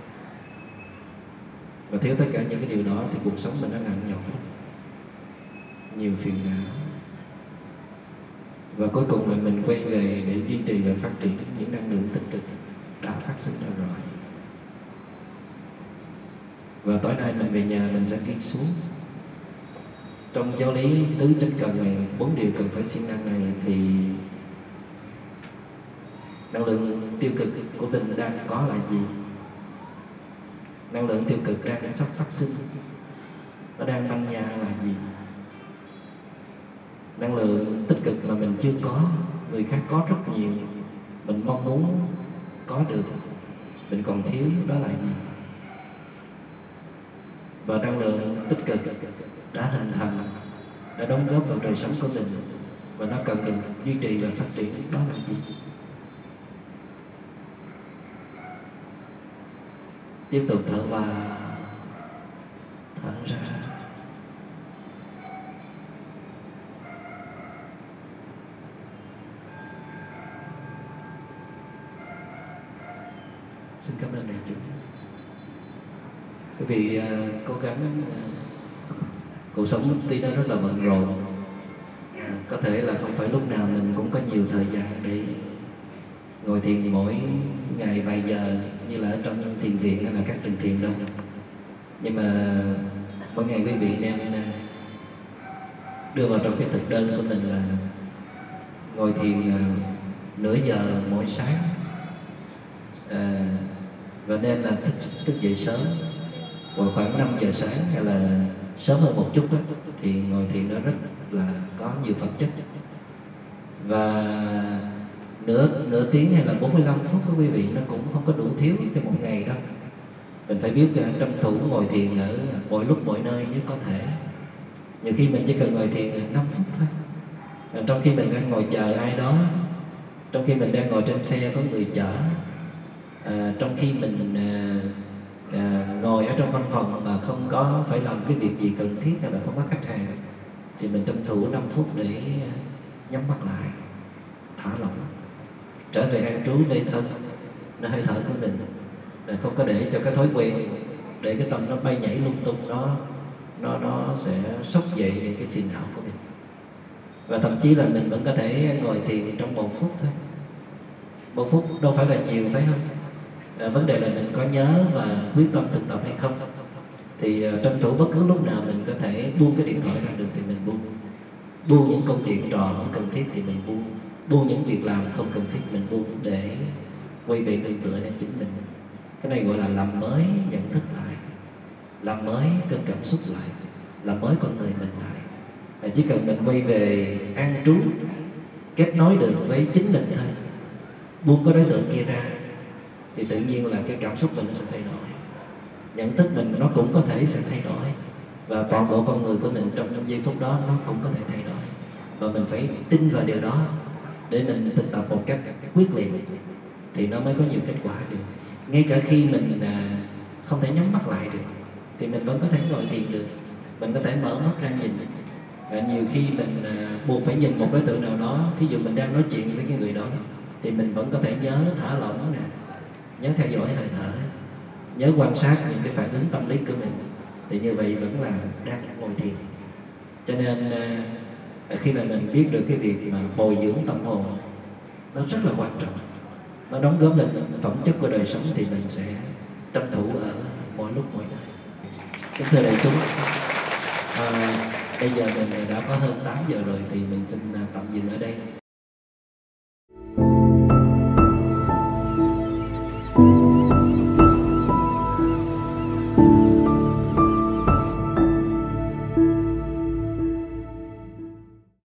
S1: Và thiếu tất cả những cái điều đó thì cuộc sống mình nó nặng nhọc lắm, nhiều phiền não. Và cuối cùng là mình quay về để duy trì và phát triển những năng lượng tích cực đã phát sinh ra rồi. Và tối nay mình về nhà mình sẽ ghi xuống trong giáo lý tứ chánh cần này, bốn điều cần phải siêng năng này, thì năng lượng tiêu cực của mình đang có là gì? Năng lượng tiêu cực đang sắp phát sinh, nó đang manh nha là gì? Năng lượng tích cực mà mình chưa có, người khác có rất nhiều, mình mong muốn có được, mình còn thiếu, đó là gì? Và năng lượng tích cực đã hình thành, đã đóng góp vào đời sống của mình và nó cần được duy trì và phát triển, đó là gì? Tiếp tục thở vào, thở ra. Xin cảm ơn đại chúng. Quý vị uh, cố gắng, uh, cuộc sống tuy nó rất là bận rộn, uh, có thể là không phải lúc nào mình cũng có nhiều thời gian để ngồi thiền mỗi ngày vài giờ như là ở trong thiền viện hay là các trường thiền đâu. Nhưng mà mỗi ngày quý vị nên uh, đưa vào trong cái thực đơn của mình là ngồi thiền uh, nửa giờ mỗi sáng. uh, Và nên là thức, thức dậy sớm, vào khoảng năm giờ sáng hay là sớm hơn một chút đó, thì ngồi thiền nó rất là có nhiều phẩm chất. Và nửa, nửa tiếng hay là bốn mươi lăm phút của quý vị nó cũng không có đủ thiếu cho một ngày đâu. Mình phải biết tranh thủ ngồi thiền ở mọi lúc mọi nơi nếu có thể. Nhiều khi mình chỉ cần ngồi thiền năm phút thôi, trong khi mình đang ngồi chờ ai đó Trong khi mình đang ngồi trên xe có người chở, à, trong khi mình à, à, ngồi ở trong văn phòng mà không có phải làm cái việc gì cần thiết hay là không có khách hàng, thì mình tranh thủ năm phút để nhắm mắt lại, thả lỏng, trở về an trú nơi thân, nơi hơi thở của mình, là không có để cho cái thói quen, để cái tâm nó bay nhảy lung tung, nó nó nó sẽ sốc dậy những cái phiền não của mình. Và thậm chí là mình vẫn có thể ngồi thiền trong một phút thôi. Một phút đâu phải là nhiều, phải không? À, vấn đề là mình có nhớ và quyết tâm thực tập hay không. Thì uh, tranh thủ bất cứ lúc nào mình có thể buông cái điện thoại ra được thì mình buông. Buông những công chuyện trò không cần thiết thì mình buông. Buông những việc làm không cần thiết mình buông, để quay về nương tựa đến chính mình. Cái này gọi là làm mới nhận thức lại, làm mới cơn cảm xúc lại, làm mới con người mình lại. Và chỉ cần mình quay về an trú, kết nối được với chính mình thôi, buông cái đối tượng kia ra, thì tự nhiên là cái cảm xúc mình nó sẽ thay đổi, nhận thức mình nó cũng có thể sẽ thay đổi, và toàn bộ con người của mình trong những giây phút đó nó cũng có thể thay đổi. Và mình phải tin vào điều đó để mình thực tập một cách quyết liệt thì nó mới có nhiều kết quả được. Ngay cả khi mình à, không thể nhắm mắt lại được thì mình vẫn có thể ngồi thiền được, mình có thể mở mắt ra nhìn. Và nhiều khi mình à, buộc phải nhìn một đối tượng nào đó, thí dụ mình đang nói chuyện với cái người đó, thì mình vẫn có thể nhớ thả lỏng nè, nhớ theo dõi hơi thở, nhớ quan sát những cái phản ứng tâm lý của mình, thì như vậy vẫn là đang ngồi thiền. Cho nên à, khi mà mình biết được cái việc mà bồi dưỡng tâm hồn nó rất là quan trọng, nó đóng góp lên phẩm chất của đời sống, thì mình sẽ tranh thủ ở mọi lúc mọi nơi. Kính thưa đại chúng, à, bây giờ mình đã có hơn tám giờ rồi, thì mình xin tạm dừng ở đây.